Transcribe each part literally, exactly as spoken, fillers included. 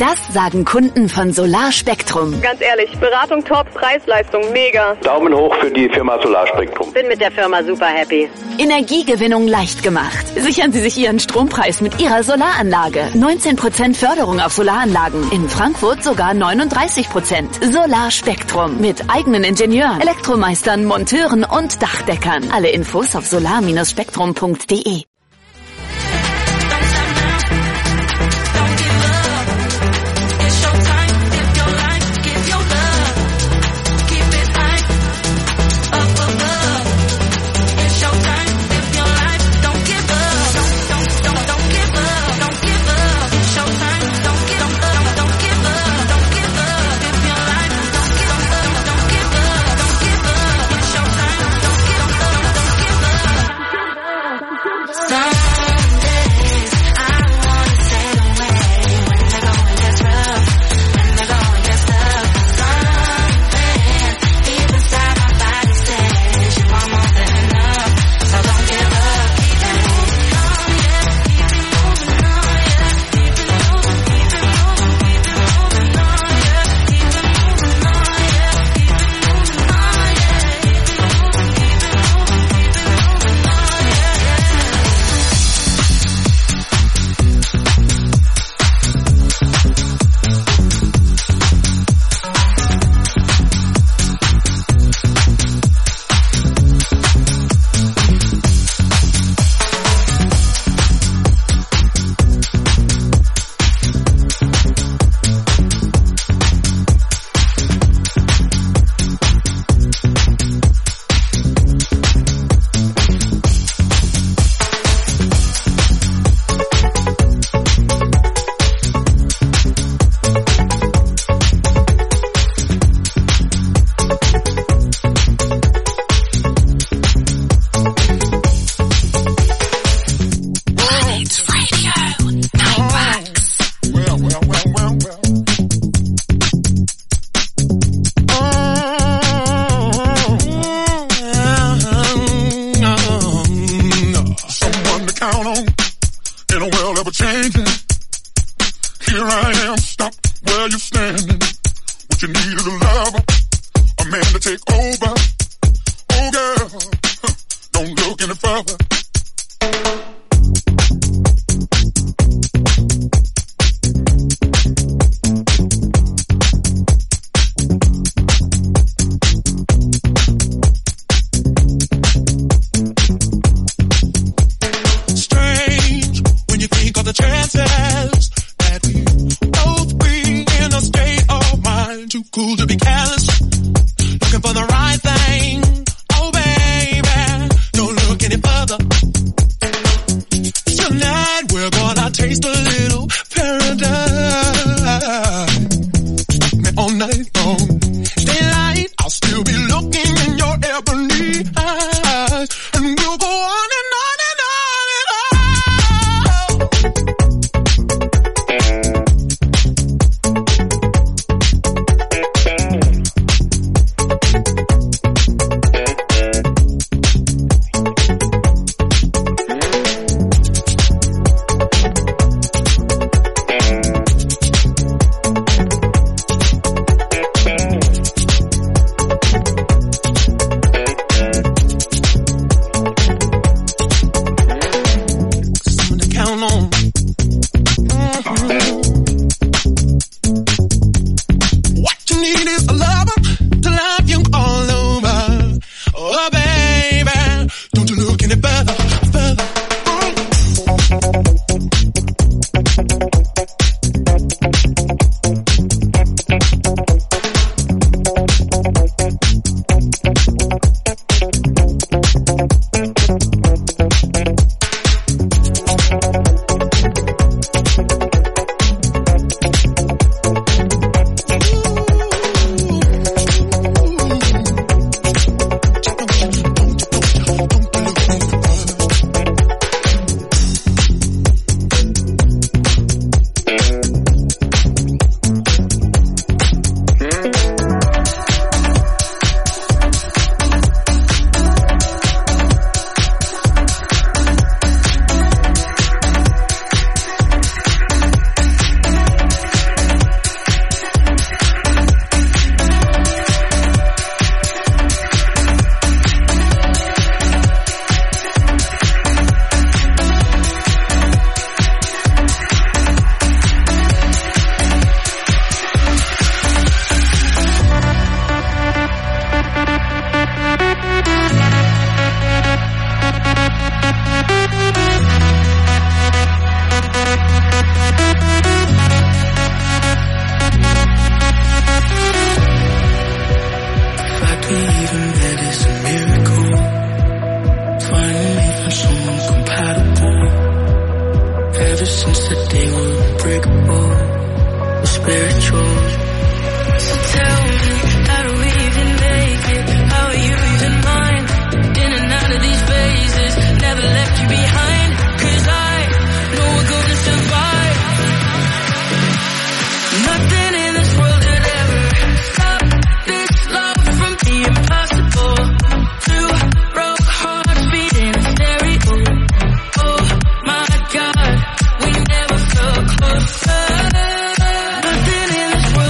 Das sagen Kunden von Solarspektrum. Ganz ehrlich, Beratung top, Preis-Leistung mega. Daumen hoch für die Firma Solarspektrum. Bin mit der Firma super happy. Energiegewinnung leicht gemacht. Sichern Sie sich Ihren Strompreis mit Ihrer Solaranlage. neunzehn Prozent Förderung auf Solaranlagen. In Frankfurt sogar neununddreißig Prozent. Solarspektrum. Mit eigenen Ingenieuren, Elektromeistern, Monteuren und Dachdeckern. Alle Infos auf solar Bindestrich spektrum punkt de. spiritual. So tell me, how do we even make it? How are you even mine? In and out of these phases, never left you behind. Cause I know we're gonna survive. Nothing in this world could ever stop this love from being possible. Two broke hearts beating in stereo. Oh my God, we never felt closer. Nothing in this world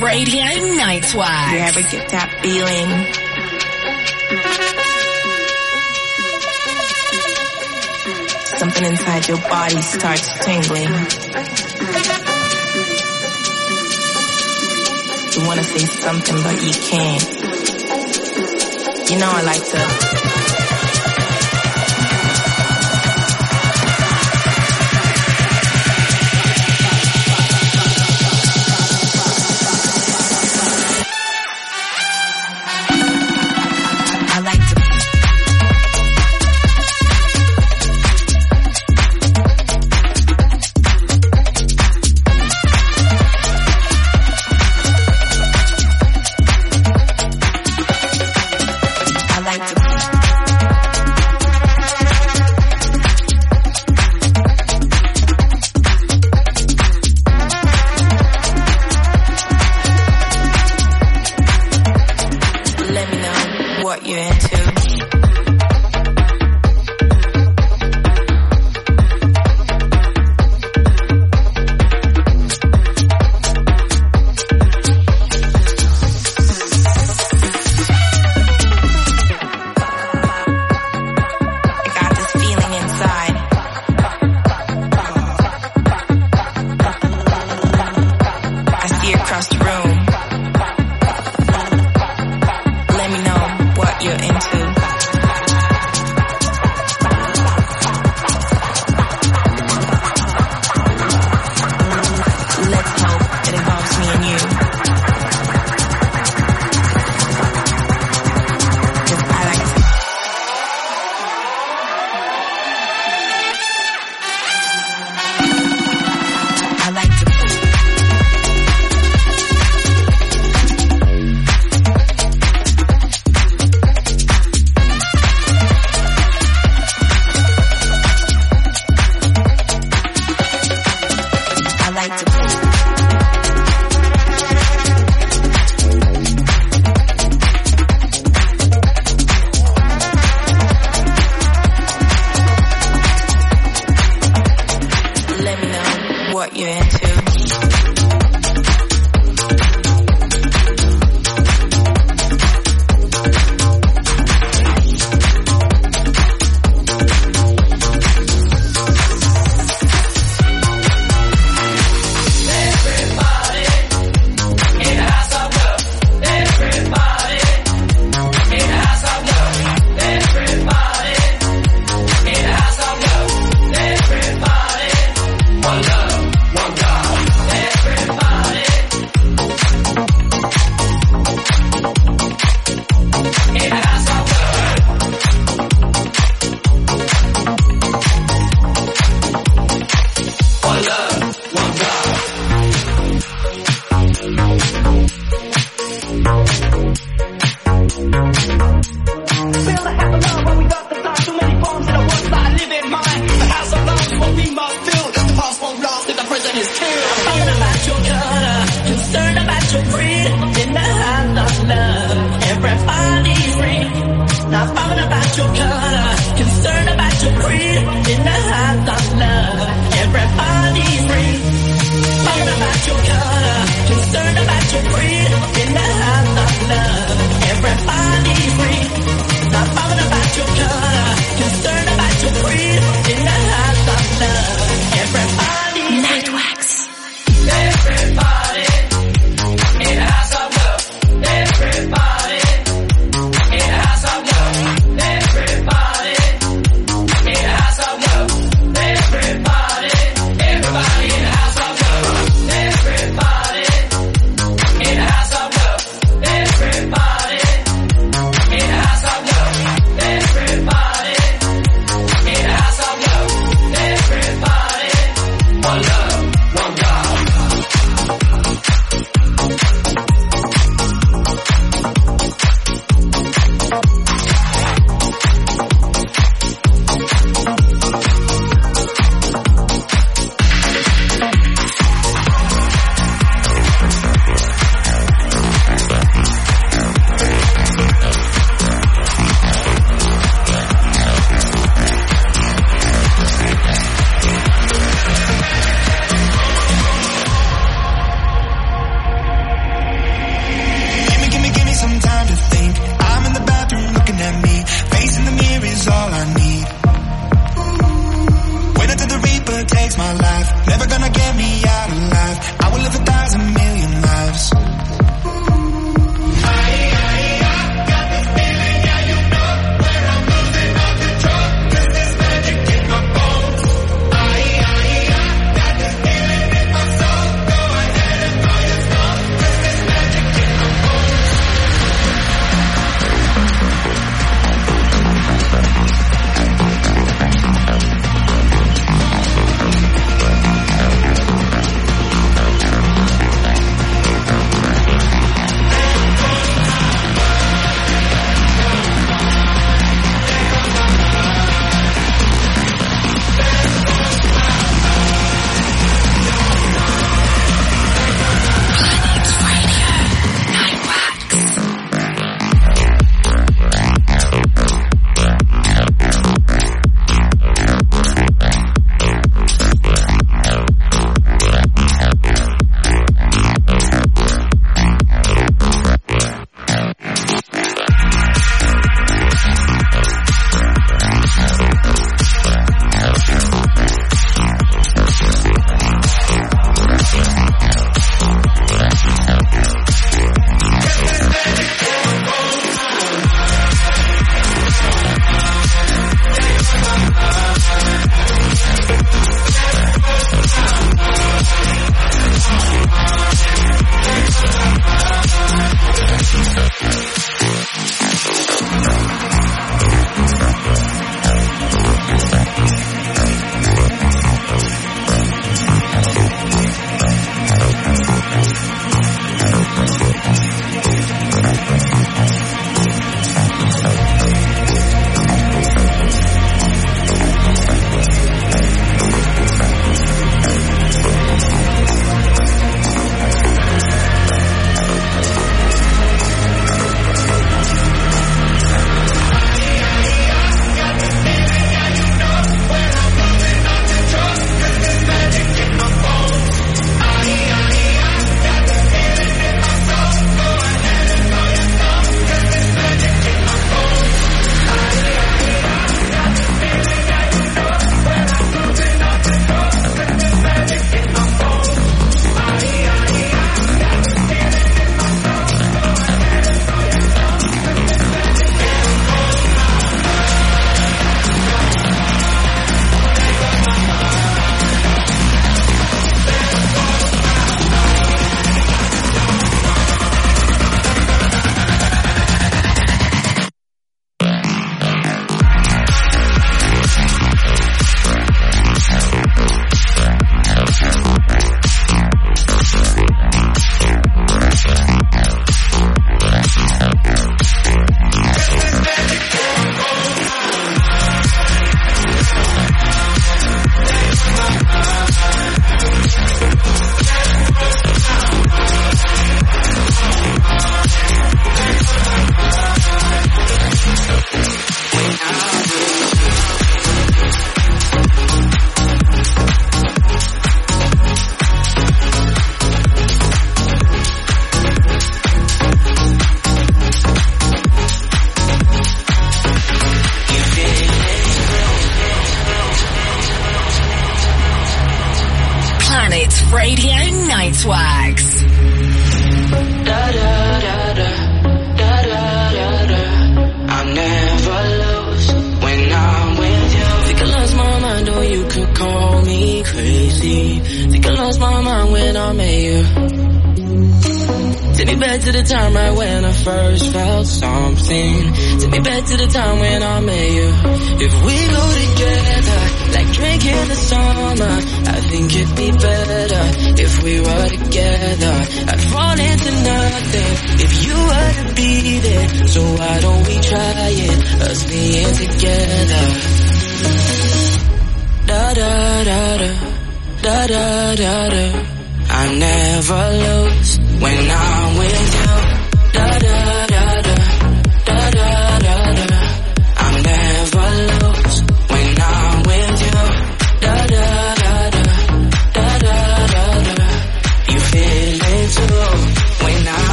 Radio Nightwatch. You ever get that feeling? Something inside your body starts tingling. You wanna say something but you can't. You know I like to One love, one God. my life. Never gonna get me out alive. I will live a thousand million lives.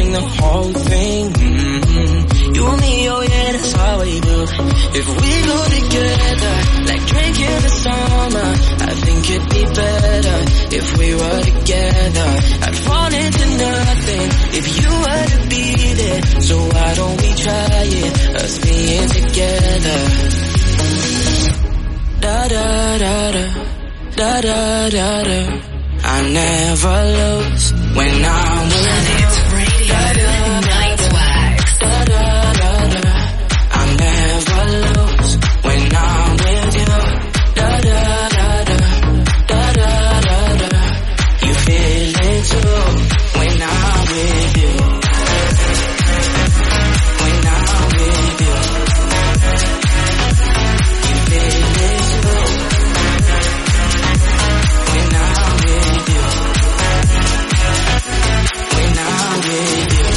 mean the whole thing. Mm-hmm. You and me, oh yeah, that's all we do. If we go together, like drinking the summer, I think it'd be better if we were together. I'd fall into nothing if you were to be there. So why don't we try it, us being together? Da da da da, da da da da. I never lose when I'm with you. Da da Nightwax. Da da da da. I never lose when I'm with you. Da da da da, da da da da. You feel it too when I'm with you. When I'm with you, you feel it too. When I'm with you, when I'm with you.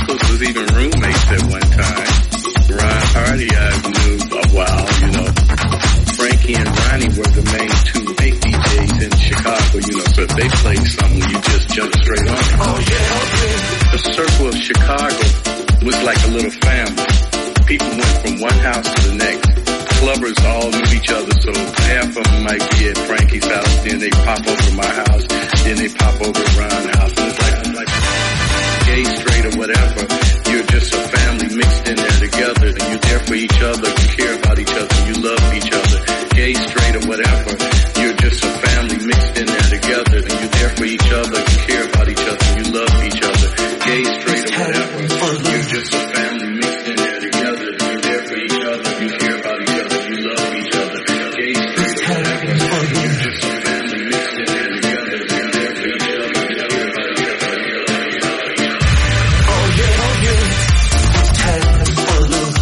uncles was even roommates at one time. Ron Hardy I knew a while, you know. Frankie and Ronnie were the main two big D Js in Chicago, you know, so if they played something, you just jump straight on it. Oh yeah, oh yeah. The circle of Chicago was like a little family. People went from one house to the next. Clubbers all knew each other, so half of them might be at Frankie's house, then they pop over to my house, then they pop over to Ron's house. And it's like, like gay, straight, or whatever. You're just a family mixed in there together, and you're there for each other, you care about each other, you love each other. Gay, straight, or whatever. You're just a family mixed in there together, and you're there for each other, you care about each other, you love each other. Gay, straight, or whatever. You're just a family mixed in there together, and you're there for each other, you care about each other, you love each other. Gay, straight, or whatever. You're just a family mixed in there together, and you're there for each other, you care about each other, you love each other. Oh yeah, oh yeah. It's time for love.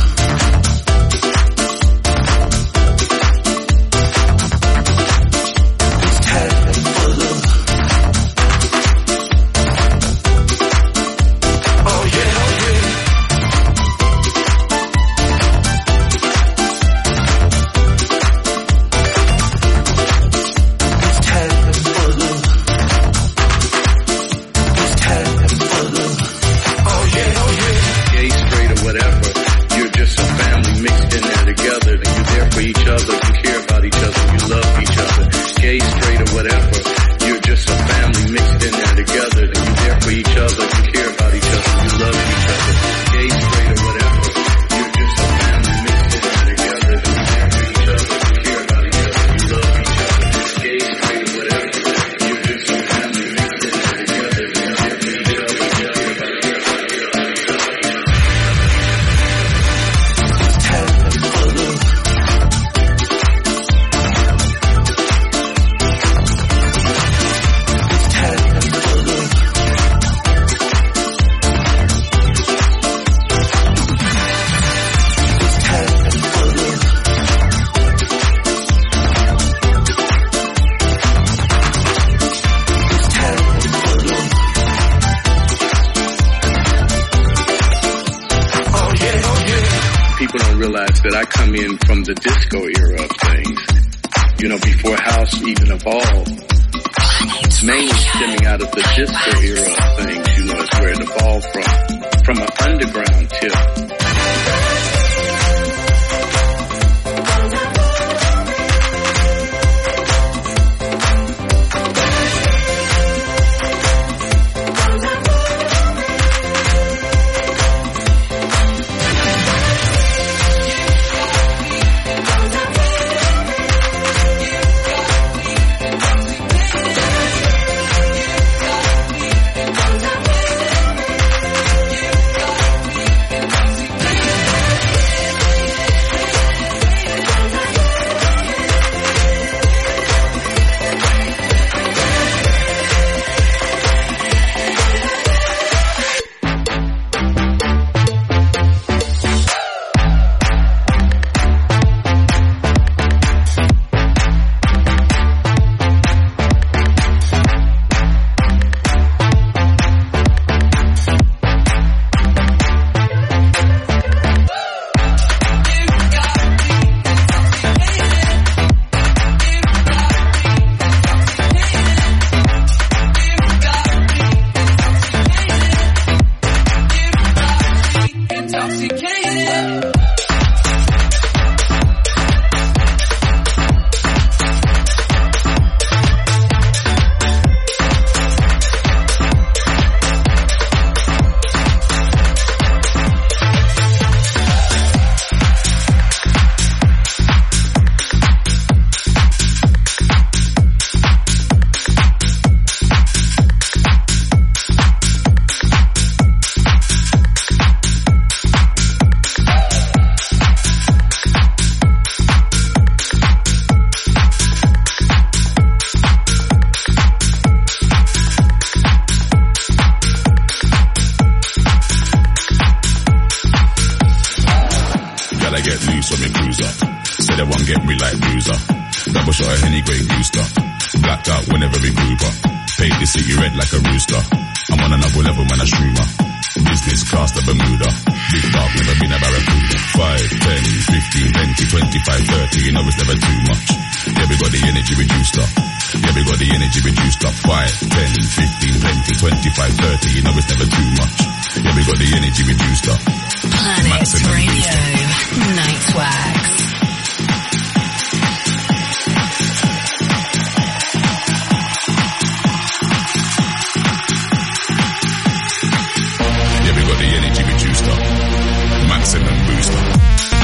That I come in from the disco era of things, you know, before house even evolved. Mainly stemming out of the disco era of things, you know, is where it evolved from, from an underground tip. Business class to Bermuda. Big dog, never been a barracuda. Five, ten, fifteen, twenty, twenty-five, thirty. You know it's never too much. Yeah, we got the energy reduced up. Yeah, we got the energy reduced up. Five, ten, fifteen, twenty, twenty-five, thirty. You know it's never too much. Yeah, we got the energy reduced up. Planet Maximum Radio, Nightwax. Maximum booster.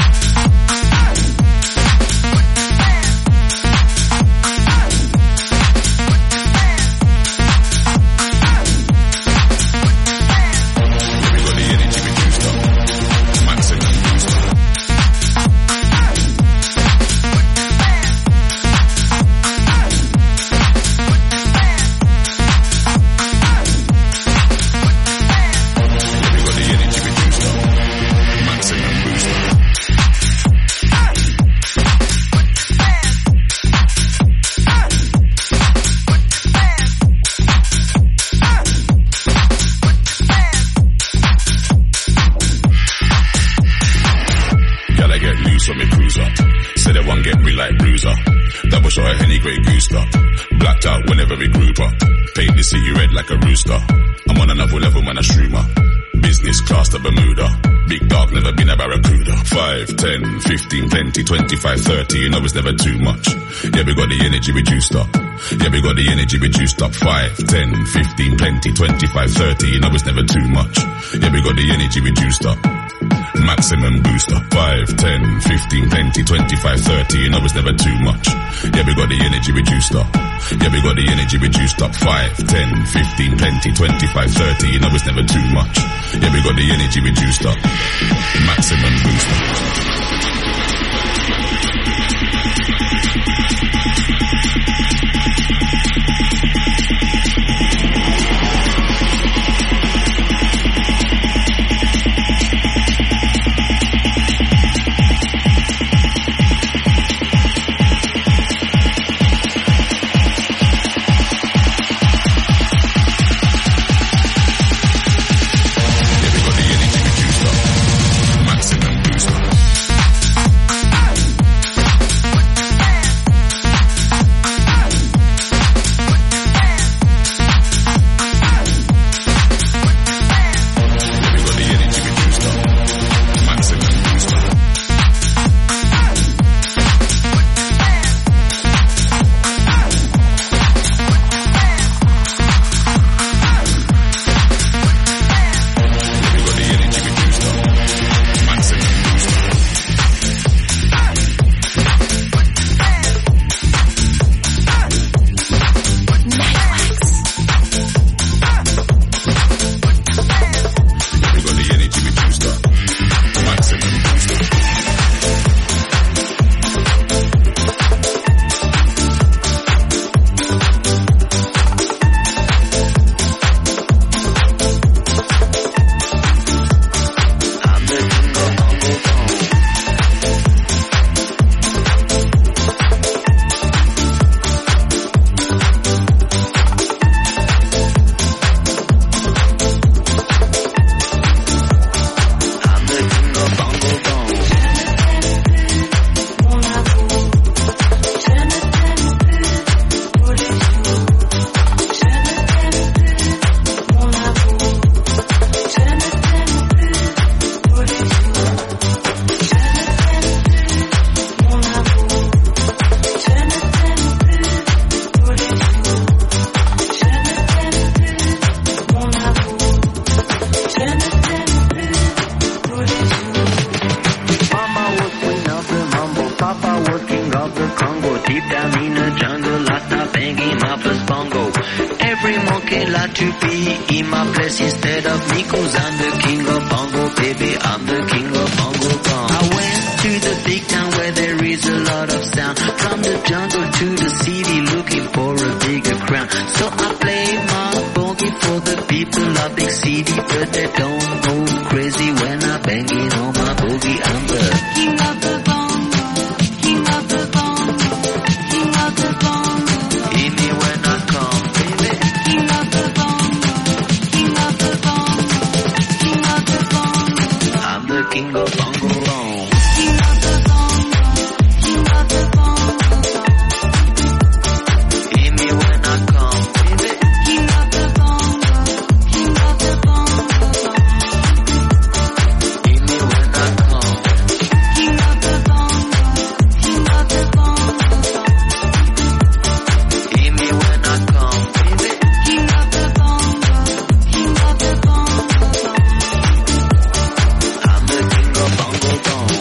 fifteen, twenty, twenty-five, thirty, you know it's never too much. Yeah, we got the energy reduced up. Yeah, we got the energy reduced up. five, ten, fifteen, twenty, twenty-five, thirty, you know it's never too much. Yeah, we got the energy reduced up. Maximum booster. five, ten, fifteen, twenty, twenty-five, thirty, you know it's never too much. Yeah, we got the energy reduced up. Yeah, we got the energy reduced up. five, ten, fifteen, twenty, twenty-five, thirty, you know it's never too much. Yeah, we got the energy reduced up. Maximum booster. King of king of bongo bong. King of the bongo, king of the bongo bong. Hear me when I come, baby. King of the bongo, king of the bongo bong. Hear me when I come. King of the bongo, king of the bongo bong. Hear me when I come, baby. King of the bongo, king of the bongo bong. I'm the king of bongo bong.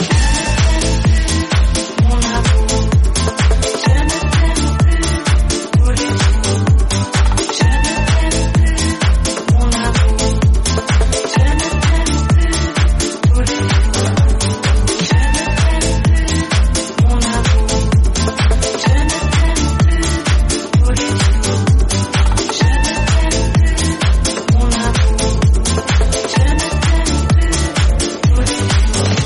Mon amour, je ne t'aime plus pour les jours. Je ne t'aime plus, mon amour. Je ne t'aime plus pour les jours. Je ne t'aime plus, mon amour. Je ne t'aime plus pour les jours. Je ne t'aime plus, mon amour. Je ne t'aime plus pour les jours.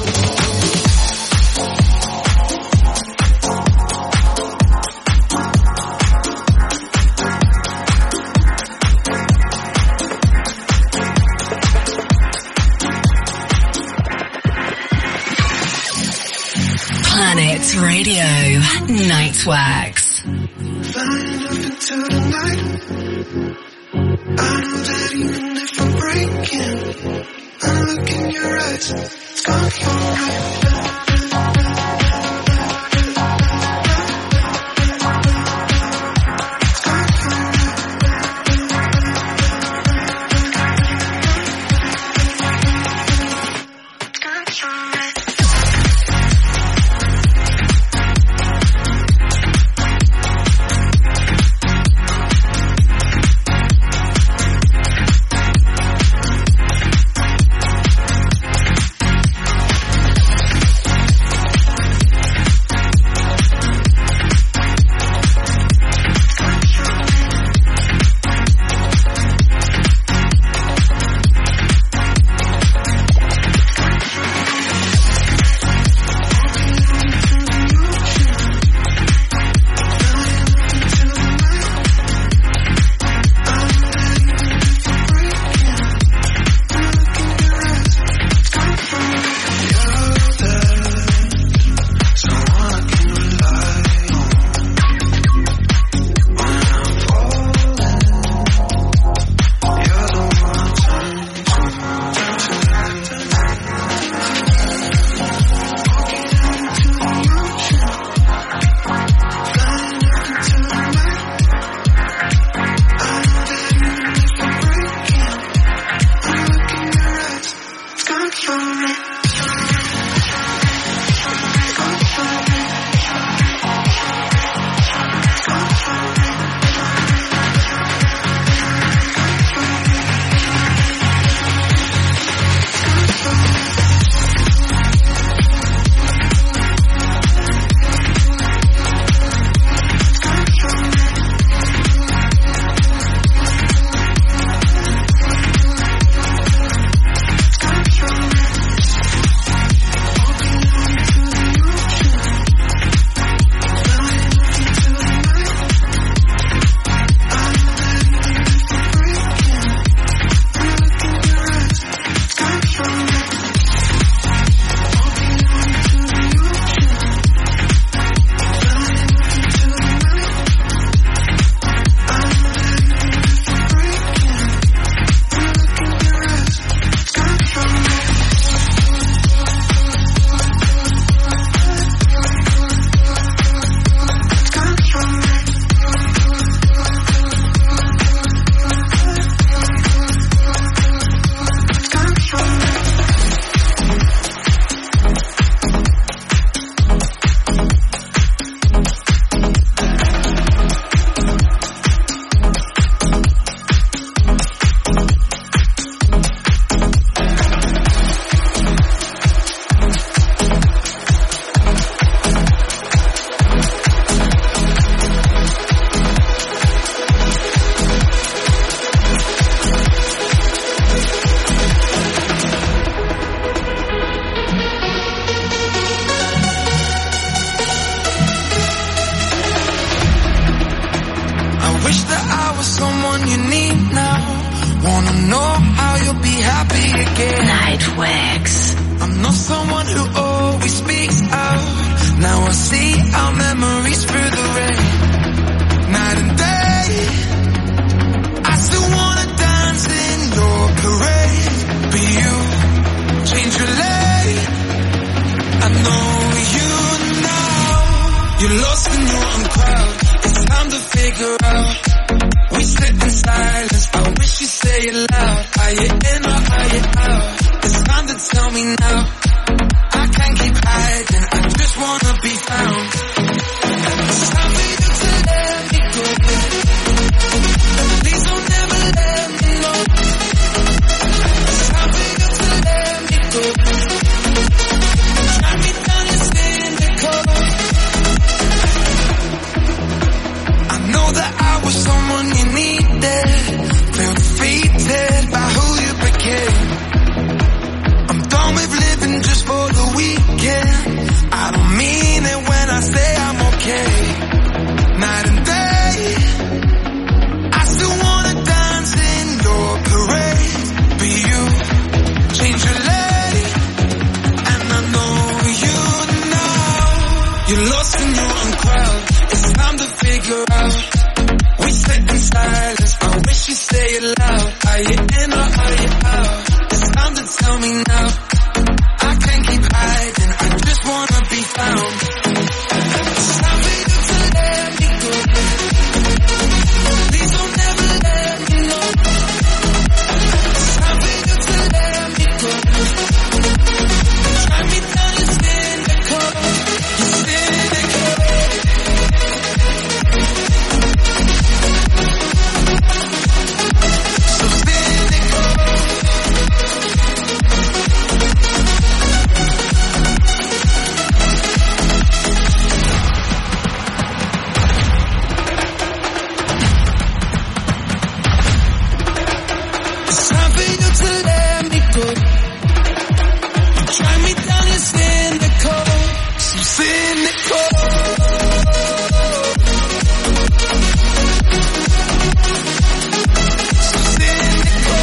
Planet Radio, Nightwax. Flying up into the night. I know that even if I'm breaking, I look in your eyes. It's gonna be alright. Wanna know how you'll be happy again. Nightwax. I'm know someone who always speaks out. Now I see our memories through the rain. Night and day, I still wanna dance in your parade. But you change your lane. I know you now. You're lost in your own crowd. It's time to figure out. We sit in silence. I wish you say it loud. Are you in or are you out? It's time to tell me now. I can't keep hiding. I just wanna be found. It's time for you to let me go. Please don't ever let me know. It's time for you to let me go. Drag me down and cynical. I know that I was someone you needed. Felt defeated by who you became. I'm done with living just for the weekend. I don't mean it when I say I'm okay. Night and day, I still wanna dance in your parade. But you change your lane, and I know you now. You're lost in your own crowd. It's time to figure out. We sit in silence. I wish you say it loud. Are you in or are you out? It's time to tell me now. I can't keep hiding. I just wanna be found. It's time for you to let me go. Please don't ever let me know. It's time for you to let me go. Drag me down, you're cynical. You're cynical. So cynical. It's time for you to let me go. You drag me down, you're cynical. So cynical. So cynical.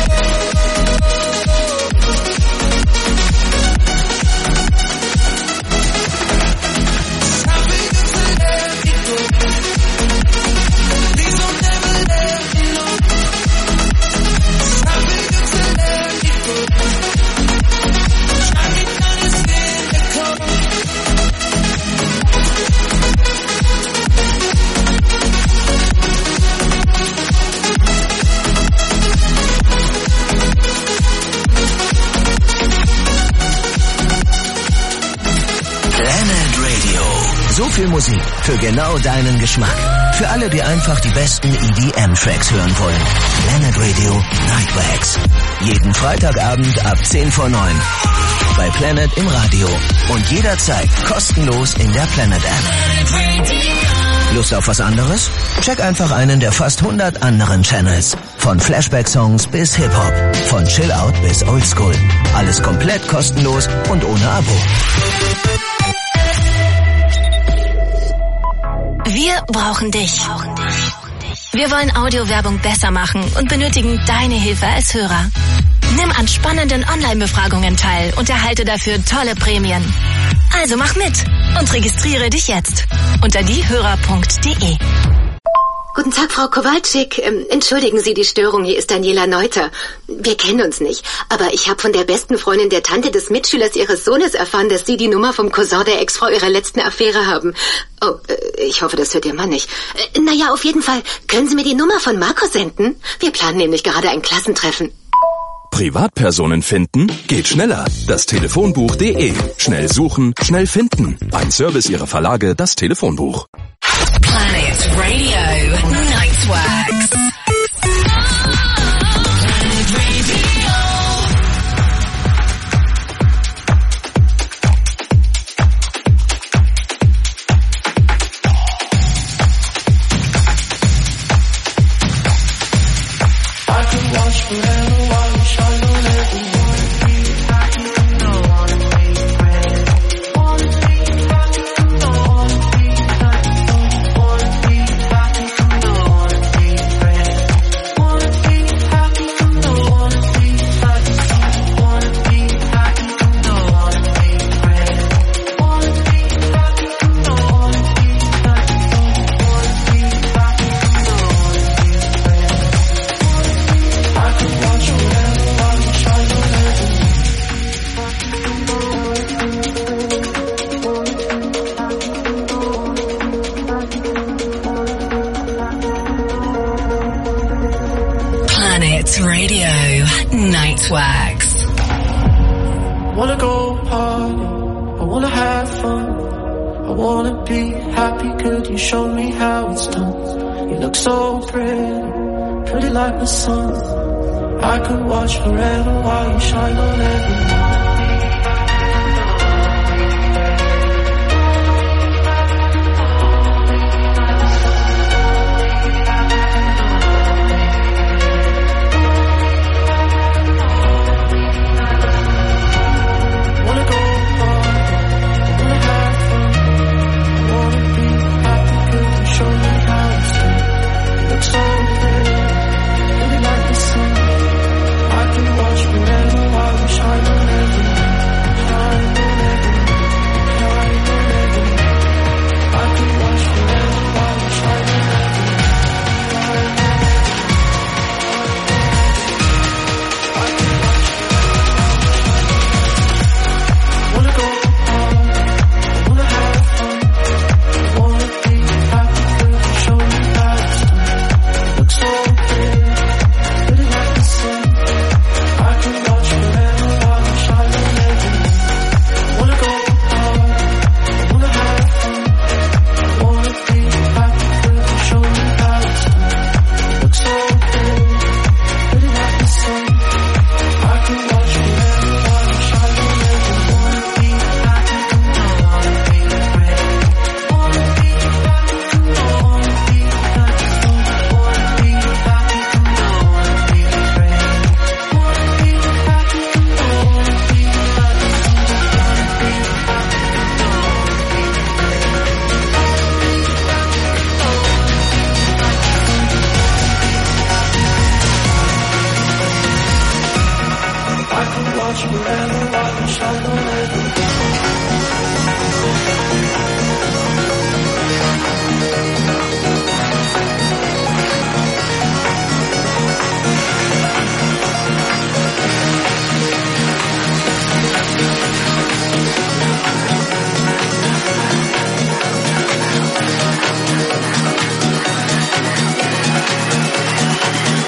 It's time for you to let me go. Please don't ever let me know. It's time for you to let me go. Drag me down, you're cynical. Planet Radio. So viel Musik für genau deinen Geschmack. Für alle, die einfach die besten E D M-Tracks hören wollen. Planet Radio Nightwax. Jeden Freitagabend ab zehn vor neun. Bei Planet im Radio. Und jederzeit kostenlos in der Planet App. Lust auf was anderes? Check einfach einen der fast hundert anderen Channels. Von Flashback-Songs bis Hip-Hop. Von Chill-Out bis Oldschool. Alles komplett kostenlos und ohne Abo. Wir brauchen dich. Wir wollen Audiowerbung besser machen und benötigen deine Hilfe als Hörer. Nimm an spannenden Online-Befragungen teil und erhalte dafür tolle Prämien. Also mach mit und registriere dich jetzt unter diehörer punkt de. Guten Tag, Frau Kowalczyk. Ähm, entschuldigen Sie die Störung, hier ist Daniela Neuter. Wir kennen uns nicht, aber ich habe von der besten Freundin der Tante des Mitschülers Ihres Sohnes erfahren, dass Sie die Nummer vom Cousin der Ex-Frau Ihrer letzten Affäre haben. Oh, äh, ich hoffe, das hört Ihr Mann nicht. Äh, naja, auf jeden Fall. Können Sie mir die Nummer von Markus senden? Wir planen nämlich gerade ein Klassentreffen. Privatpersonen finden? Geht schneller. Das Telefonbuch punkt de. Schnell suchen, schnell finden. Ein Service Ihrer Verlage, das Telefonbuch. Planet Radio Nightwax. One Nightwax. I wanna go party, I wanna have fun, I wanna be happy, could you show me how it's done? You look so pretty, pretty like the sun. I could watch forever while you shine on everyone.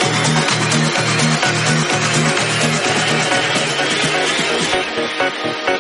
We'll be right back.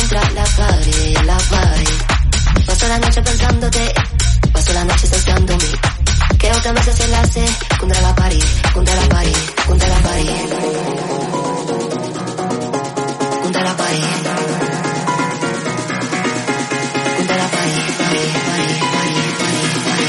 contra la pared, la pared. Paso la noche pensándote, paso la noche deseándome. Que otra vez se la hace contra la pared, contra